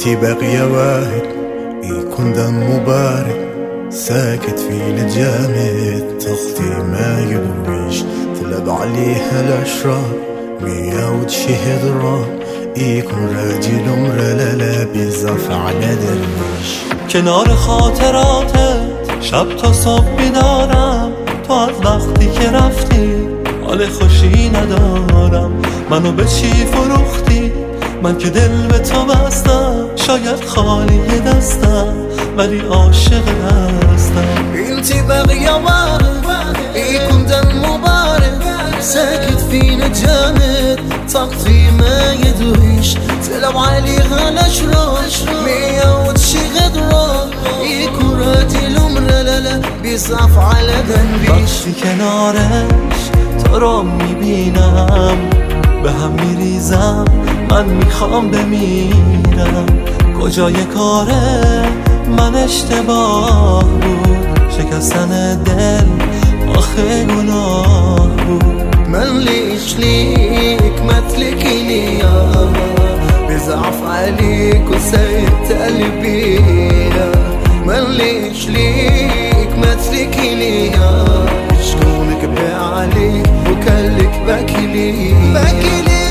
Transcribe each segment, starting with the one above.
انتي باقية واحد يكون دمه بارد ساكت في الجامد تغطي ما يدويش تلعب عليها الأشرار مياود شي هضرة يكون راجل مرلالة بزاف على درويش کنار خاطراتت شب تا صبح بیدارم تو از وقتی که رفتی حال خوشی ندارم منو به چی فروختی من که دل به تو بستم شاید خالی دستم ولی عاشق هستم انتي باقية وارد يكون دم مبارد ساكت فينا جامد طاقتي ما يدويش تلعب عليها الأشرار مياود شي غدرة يكون راجل مرلالة بيصعف على ذنبيش وقتی کنارش تو رو میبینم به هم میریزم من میخوام بمیرم کجای کاره من اشتباه بود شکستن دل آخه گناه بود من ليش ليك ما تلكيني يا بزعف عليك وسيت قلبي يا من ليش ليك ما تلكيني يا شلونك بقى عليك وكلك باكي لي باكي لي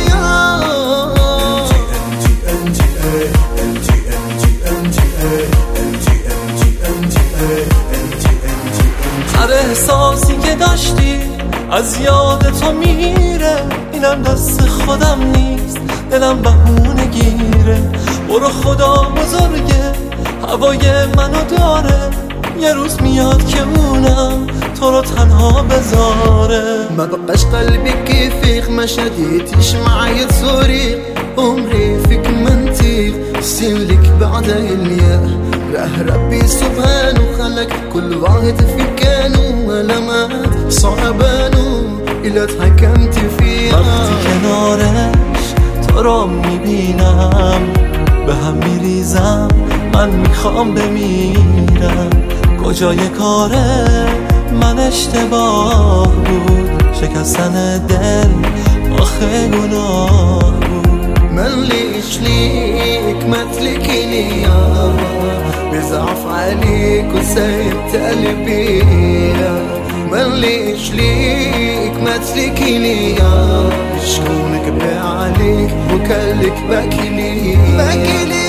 هر احساسی که داشتی از یاد تو میره اینم دست خودم نیست دلم بهونه گیره برو خدا بزرگه هوای منو داره یه روز میاد که اونم تو رو تنها بذاره ما بقاش قلبي كيفيك ما شديتيش معايا تصوري عمري فيك منطيق سيلك بعد الياء راه ربي سبحانه خلق كل واحد في كانه ولمات صعبانه إلا تحكمت فيها وقتی کنارش تو رو میبینم به هم میریزم من میخوام بمیرم کجای کاره من اشتباه بود شکستن دل آخه گناه بود من ليش ليك ما تلكيني يا بزعف عليك وسيبت قلبي يا من ليش ليك ما تلكيني يا شلونك بقى عليك وكلك باكي لي باكي لي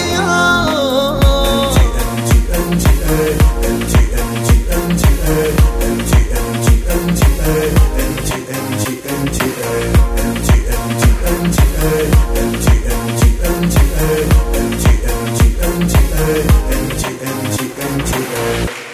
انتي